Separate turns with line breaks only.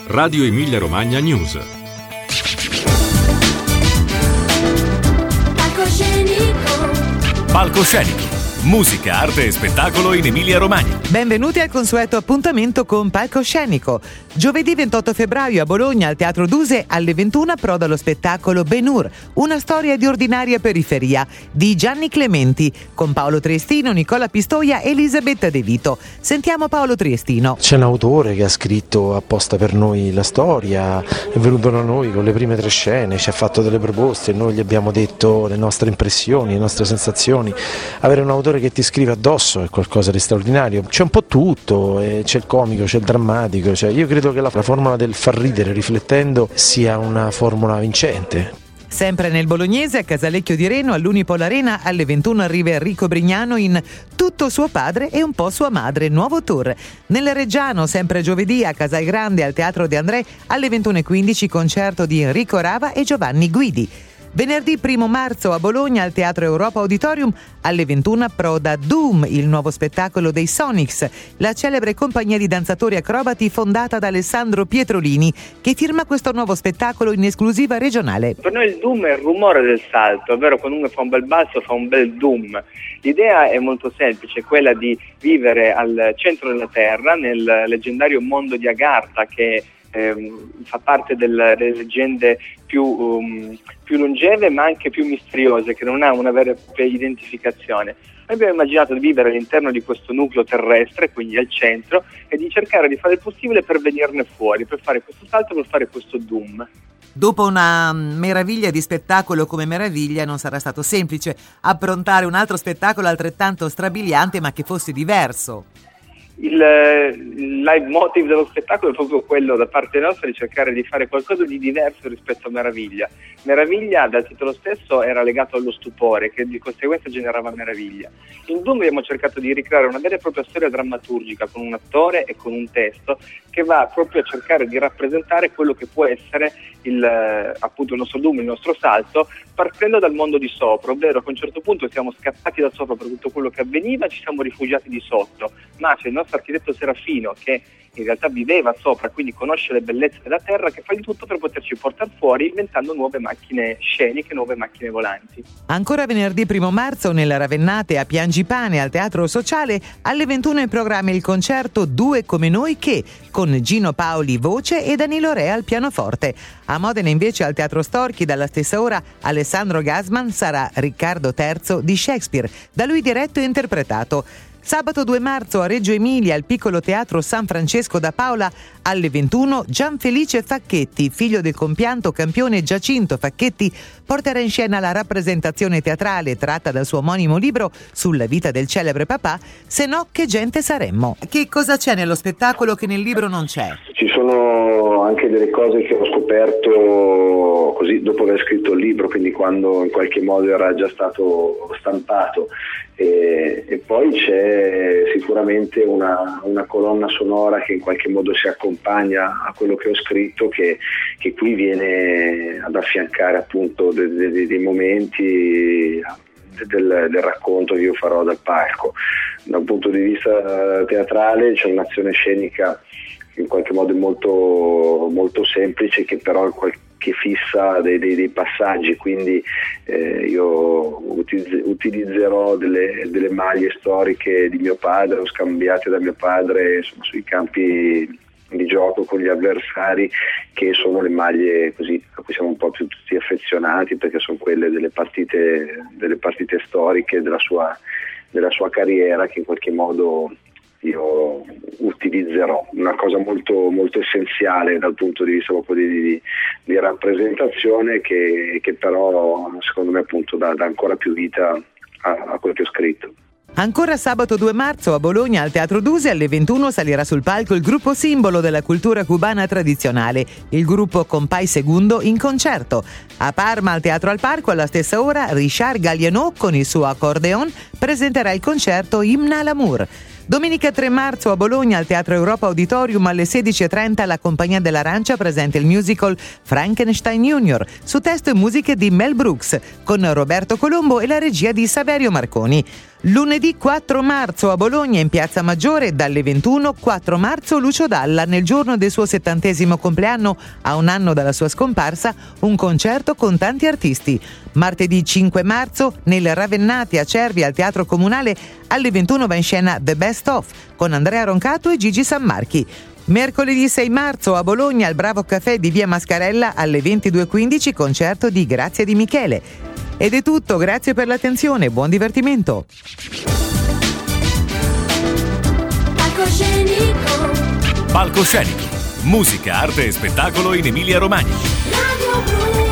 Radio Emilia Romagna News. Palcoscenico. Musica, arte e spettacolo in Emilia Romagna.
Benvenuti al consueto appuntamento con Palcoscenico. Giovedì 28 febbraio a Bologna al Teatro Duse alle 21 approda lo spettacolo Ben-Hur, una storia di ordinaria periferia di Gianni Clementi con Paolo Triestino, Nicola Pistoia e Elisabetta De Vito. Sentiamo Paolo Triestino.
C'è un autore che ha scritto apposta per noi la storia, è venuto da noi con le prime 3 scene, ci ha fatto delle proposte e noi gli abbiamo detto le nostre impressioni, le nostre sensazioni. Avere un autore che ti scrive addosso è qualcosa di straordinario. C'è un po' tutto, c'è il comico, c'è il drammatico, io credo che la formula del far ridere riflettendo sia una formula vincente.
Sempre nel bolognese, a Casalecchio di Reno, all'Unipol Arena, alle 21 arriva Enrico Brignano in Tutto suo padre e un po' sua madre, nuovo tour. Nel Reggiano, sempre giovedì, a Casalgrande, al Teatro De André, alle 21:15, concerto di Enrico Rava e Giovanni Guidi. Venerdì 1 marzo a Bologna al Teatro Europa Auditorium alle 21 approda Doom, il nuovo spettacolo dei Sonics, la celebre compagnia di danzatori acrobati fondata da Alessandro Pietrolini, che firma questo nuovo spettacolo in esclusiva regionale.
Per noi il Doom è il rumore del salto, ovvero quando uno fa un bel balzo fa un bel Doom. L'idea è molto semplice, quella di vivere al centro della Terra, nel leggendario mondo di Agartha, che fa parte delle leggende più longeve ma anche più misteriose, che non ha una vera e propria identificazione. Noi abbiamo immaginato di vivere all'interno di questo nucleo terrestre, quindi al centro, e di cercare di fare il possibile per venirne fuori, per fare questo salto, per fare questo Doom.
Dopo una meraviglia di spettacolo come meraviglia, non sarà stato semplice approntare un altro spettacolo altrettanto strabiliante ma che fosse diverso.
Il leitmotiv dello spettacolo è proprio quello da parte nostra di cercare di fare qualcosa di diverso rispetto a Meraviglia. Meraviglia dal titolo stesso era legato allo stupore, che di conseguenza generava meraviglia. In Doom abbiamo cercato di ricreare una vera e propria storia drammaturgica con un attore e con un testo che va proprio a cercare di rappresentare quello che può essere appunto il nostro Doom, il nostro salto, partendo dal mondo di sopra, ovvero che a un certo punto siamo scappati da sopra per tutto quello che avveniva e ci siamo rifugiati di sotto, ma c'è il nostro architetto Serafino che in realtà viveva sopra, quindi conosce le bellezze della terra, che fa di tutto per poterci portare fuori inventando nuove macchine sceniche, nuove macchine volanti.
Ancora venerdì 1 marzo nella Ravennate a Piangipane al Teatro Sociale alle 21 in programma il concerto Due come noi che, con Gino Paoli voce e Danilo Re al pianoforte. A Modena invece al Teatro Storchi dalla stessa ora Alessandro Gassman sarà Riccardo III di Shakespeare, da lui diretto e interpretato. Sabato 2 marzo a Reggio Emilia al Piccolo Teatro San Francesco da Paola alle 21 Gianfelice Facchetti, figlio del compianto campione Giacinto Facchetti, porterà in scena la rappresentazione teatrale tratta dal suo omonimo libro sulla vita del celebre papà Se no che gente saremmo. Che cosa c'è nello spettacolo che nel libro non c'è?
Ci sono anche delle cose che ho scoperto così dopo aver scritto il libro, quindi quando in qualche modo era già stato stampato. E poi c'è sicuramente una colonna sonora che in qualche modo si accompagna a quello che ho scritto, che qui viene ad affiancare appunto dei momenti del racconto che io farò dal palco. Da un punto di vista teatrale c'è un'azione scenica in qualche modo molto, molto semplice, che però che fissa dei passaggi, quindi io utilizzerò delle maglie storiche di mio padre, o scambiate da mio padre, insomma, sui campi di gioco con gli avversari, che sono le maglie così a cui siamo un po' più tutti affezionati, perché sono quelle delle partite storiche della sua carriera, che in qualche modo io utilizzerò. Una cosa molto, molto essenziale dal punto di vista proprio di rappresentazione, che però secondo me appunto dà ancora più vita a quello che ho scritto.
Ancora sabato 2 marzo a Bologna al Teatro Duse alle 21 salirà sul palco il gruppo simbolo della cultura cubana tradizionale, il gruppo Compay Segundo in concerto. A Parma al Teatro al Parco alla stessa ora Richard Galliano con il suo accordeon presenterà il concerto Imna all'Amour. Domenica 3 marzo a Bologna al Teatro Europa Auditorium alle 16:30 la Compagnia dell'Arancia presenta il musical Frankenstein Junior su testo e musiche di Mel Brooks con Roberto Colombo e la regia di Saverio Marconi. Lunedì 4 marzo a Bologna in Piazza Maggiore dalle 21, 4 marzo Lucio Dalla nel giorno del suo 70° compleanno, a un anno dalla sua scomparsa, un concerto con tanti artisti. Martedì 5 marzo nel Ravennati a Cervi al Teatro Comunale alle 21 va in scena The Best Of con Andrea Roncato e Gigi Sammarchi. Mercoledì 6 marzo a Bologna al Bravo Café di Via Mascarella alle 22:15 concerto di Grazia Di Michele. Ed è tutto, grazie per l'attenzione, buon divertimento.
Palcoscenico, musica, arte e spettacolo in Emilia-Romagna.
Radio Blu.